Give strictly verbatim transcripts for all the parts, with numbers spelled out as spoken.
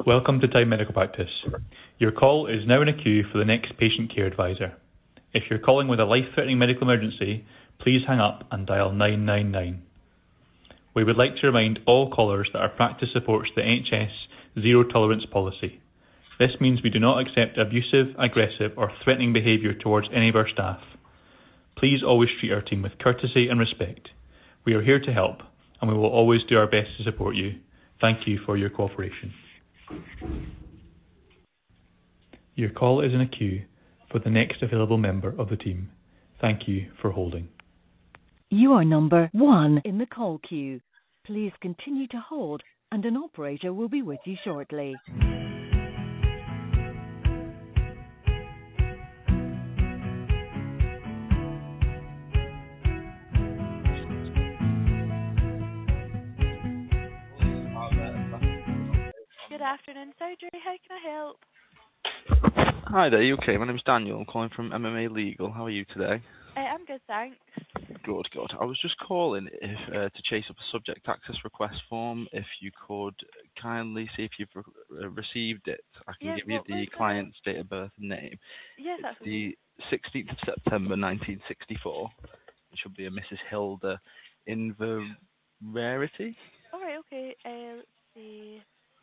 Welcome to Time Medical Practice. Your call is now in a queue for the next patient care advisor. If you're calling with a life-threatening medical emergency, please hang up and dial nine nine nine. We would like to remind all callers that our practice supports the N H S zero tolerance policy. This means we do not accept abusive, aggressive or threatening behaviour towards any of our staff. Please always treat our team with courtesy and respect. We are here to help and we will always do our best to support you. Thank you for your cooperation. Your call is in a queue for the next available member of the team. Thank you for holding. You are number one in the call queue. Please continue to hold and an operator will be with you shortly. Good afternoon, surgery. How can I help? Hi there, you okay? My name's Daniel. I'm calling from M M A Legal. How are you today? Uh, I'm good, thanks. Good, good. I was just calling if, uh, to chase up a subject access request form. If you could kindly see if you've re- received it. I can Yeah, give you what the was client's date of birth and name. Yes, that's It's the sixteenth of September nineteen sixty-four. It should be a Missus Hilda Inverarity. All right, okay. Uh, let's see.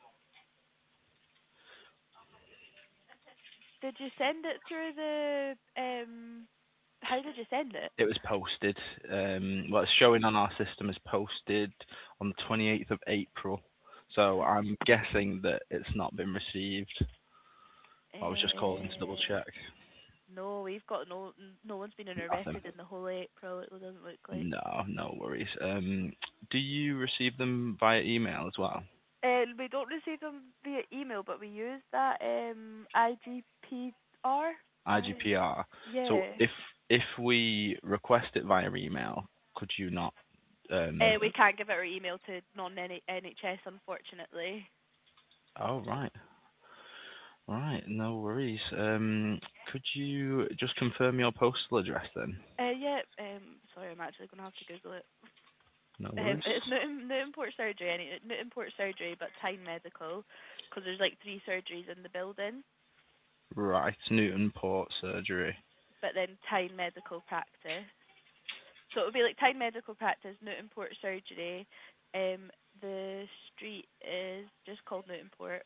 Did you send it through the um? How did you send it? It was posted. Um, well, it's showing on our system as posted on the twenty-eighth of April. So I'm guessing that it's not been received. I was just calling to double check. No, we've got no no one's been in our Nothing. record in the whole April. It doesn't look like. No, no worries. Um, do you receive them via email as well? Uh, we don't receive them via email, but we use that um I G P R. I G P R. Yeah. So if if we request it via email, could you not? Um, uh, we can't give our email to non-N H S, unfortunately. oh right. Right, no worries. Um, could you just confirm your postal address then? Uh, yeah. Um, sorry, I'm actually going to have to Google it. No Um, worries. it's Newton, Newton Port Surgery, any Newton Port Surgery, but Tyne Medical, because there's like three surgeries in the building. Right, Newton Port Surgery. But then Tyne Medical Practice. So it would be like Tyne Medical Practice, Newton Port Surgery. Um, the street is just called Newton Port.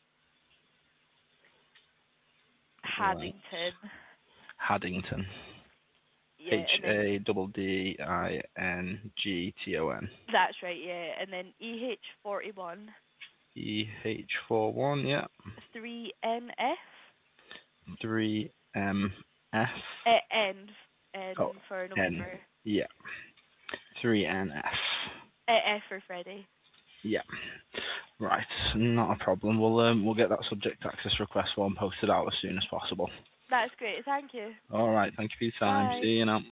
Haddington. Right. Haddington. Yeah, H A D D I N G T O N. That's right, yeah. And then E H forty-one. E H forty-one, yeah. three N F. three M F. Uh, N, N oh, for November. N. Yeah. three N F. Uh, F for Freddy. Yeah. Right, not a problem. We'll um, we'll get that subject access request form posted out as soon as possible. That's great, thank you. All right, thank you for your time. Bye. See you now.